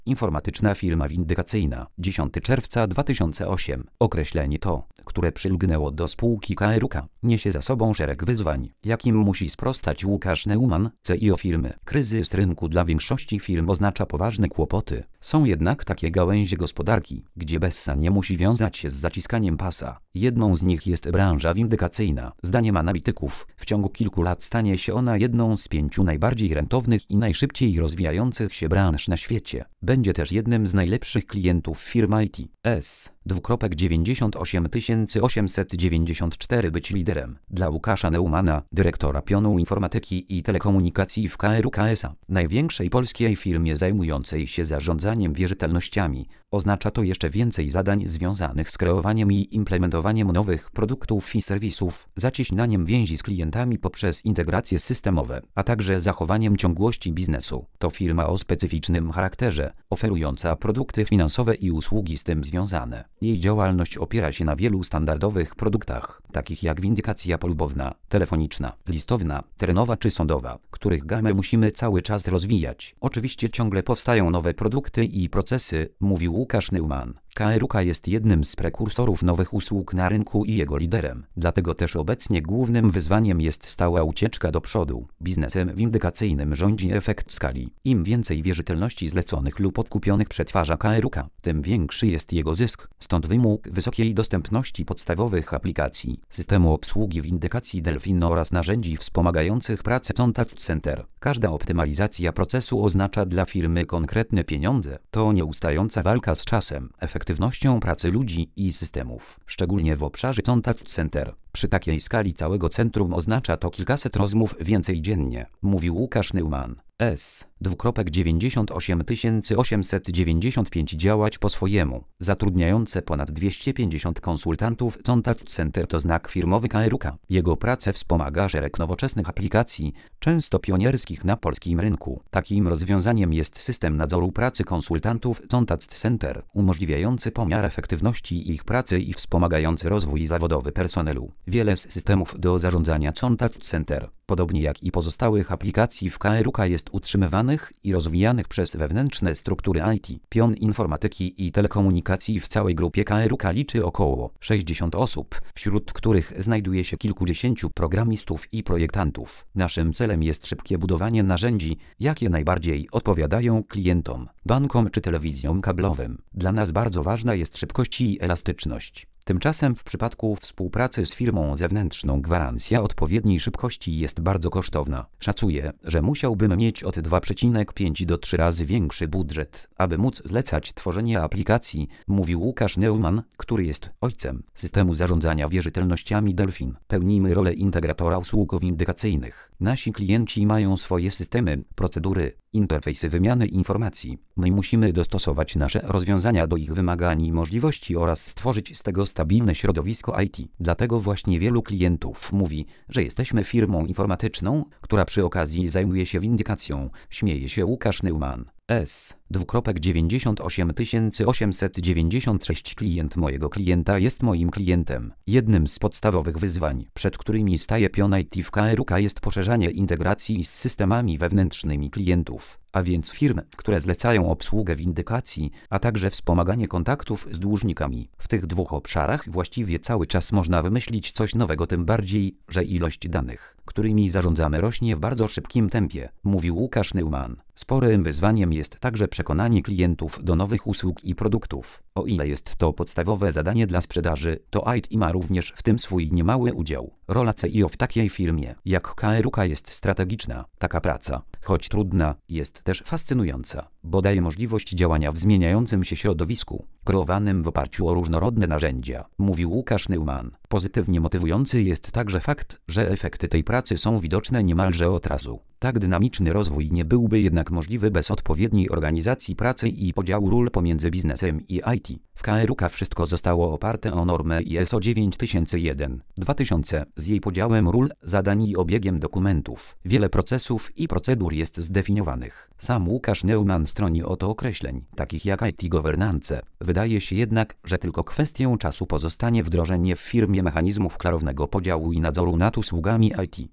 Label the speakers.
Speaker 1: Informatyczna firma windykacyjna. 10 czerwca 2008. Określenie to, które przylgnęło do spółki KRUK, niesie za sobą szereg wyzwań, jakim musi sprostać Łukasz Neumann, CEO firmy. Kryzys rynku dla większości firm oznacza poważne kłopoty. Są jednak takie gałęzie gospodarki, gdzie bessa nie musi wiązać się z zaciskaniem pasa. Jedną z nich jest branża windykacyjna. Zdaniem analityków, w ciągu kilku lat stanie się ona jedną z 5 najbardziej rentownych i najszybciej rozwijających się branż na świecie. Będzie też jednym z najlepszych klientów firm IT. 98894 być liderem. Dla Łukasza Neumana, dyrektora pionu informatyki i telekomunikacji w KRUK SA, największej polskiej firmie zajmującej się zarządzaniem wierzytelnościami, oznacza to jeszcze więcej zadań związanych z kreowaniem i implementowaniem nowych produktów i serwisów, zacieśnianiem więzi z klientami poprzez integracje systemowe, a także zachowaniem ciągłości biznesu. To firma o specyficznym charakterze, oferująca produkty finansowe i usługi z tym związane. Jej działalność opiera się na wielu standardowych produktach, takich jak windykacja polubowna, telefoniczna, listowna, terenowa czy sądowa, których gamę musimy cały czas rozwijać. Oczywiście ciągle powstają nowe produkty i procesy, mówił Łukasz Neumann. KRUK jest jednym z prekursorów nowych usług na rynku i jego liderem. Dlatego też obecnie głównym wyzwaniem jest stała ucieczka do przodu. Biznesem windykacyjnym rządzi efekt skali. Im więcej wierzytelności zleconych lub odkupionych przetwarza KRUK, tym większy jest jego zysk. Stąd wymóg wysokiej dostępności podstawowych aplikacji, systemu obsługi windykacji Delfin oraz narzędzi wspomagających pracę Contact Center. Każda optymalizacja procesu oznacza dla firmy konkretne pieniądze. To nieustająca walka z czasem, efektywnością pracy ludzi i systemów, szczególnie w obszarze Contact Center. Przy takiej skali całego centrum oznacza to kilkaset rozmów więcej dziennie, mówił Łukasz Neumann. 98895 działać po swojemu, zatrudniające ponad 250 konsultantów. Contact Center to znak firmowy KRUK. Jego pracę wspomaga szereg nowoczesnych aplikacji, często pionierskich na polskim rynku. Takim rozwiązaniem jest system nadzoru pracy konsultantów Contact Center, umożliwiający pomiar efektywności ich pracy i wspomagający rozwój zawodowy personelu. Wiele z systemów do zarządzania Contact Center, podobnie jak i pozostałych aplikacji w KRUK, jest utrzymywanych i rozwijanych przez wewnętrzne struktury IT. Pion informatyki i telekomunikacji w całej grupie KRUK liczy około 60 osób, wśród których znajduje się kilkudziesięciu programistów i projektantów. Naszym celem jest szybkie budowanie narzędzi, jakie najbardziej odpowiadają klientom, bankom czy telewizjom kablowym. Dla nas bardzo ważna jest szybkość i elastyczność. Tymczasem w przypadku współpracy z firmą zewnętrzną gwarancja odpowiedniej szybkości jest bardzo kosztowna. Szacuję, że musiałbym mieć od 2,5 do 3 razy większy budżet, aby móc zlecać tworzenie aplikacji, mówił Łukasz Neumann, który jest ojcem systemu zarządzania wierzytelnościami Delfin. Pełnimy rolę integratora usług windykacyjnych. Nasi klienci mają swoje systemy, procedury, interfejsy wymiany informacji. My musimy dostosować nasze rozwiązania do ich wymagań i możliwości oraz stworzyć z tego stabilne środowisko IT. Dlatego właśnie wielu klientów mówi, że jesteśmy firmą informatyczną, która przy okazji zajmuje się windykacją, śmieje się Łukasz Neumann. 98896 klient mojego klienta jest moim klientem. Jednym z podstawowych wyzwań, przed którymi staje pion IT w KRUK, jest poszerzanie integracji z systemami wewnętrznymi klientów, a więc firm, które zlecają obsługę windykacji, a także wspomaganie kontaktów z dłużnikami. W tych dwóch obszarach właściwie cały czas można wymyślić coś nowego, tym bardziej, że ilość danych, którymi zarządzamy, rośnie w bardzo szybkim tempie, mówił Łukasz Neumann. Sporym wyzwaniem jest także przekonanie klientów do nowych usług i produktów. O ile jest to podstawowe zadanie dla sprzedaży, to IT ma również w tym swój niemały udział. Rola CEO w takiej firmie jak KRUK jest strategiczna. Taka praca, choć trudna, jest też fascynująca, bo daje możliwość działania w zmieniającym się środowisku, kreowanym w oparciu o różnorodne narzędzia, mówił Łukasz Neumann. Pozytywnie motywujący jest także fakt, że efekty tej pracy są widoczne niemalże od razu. Tak dynamiczny rozwój nie byłby jednak możliwy bez odpowiedniej organizacji pracy i podziału ról pomiędzy biznesem i IT. W KRUK wszystko zostało oparte o normę ISO 9001-2000 z jej podziałem ról, zadań i obiegiem dokumentów. Wiele procesów i procedur jest zdefiniowanych. Sam Łukasz Neumann stroni od określeń, takich jak IT governance. Wydaje się jednak, że tylko kwestią czasu pozostanie wdrożenie w firmie mechanizmów klarownego podziału i nadzoru nad usługami IT.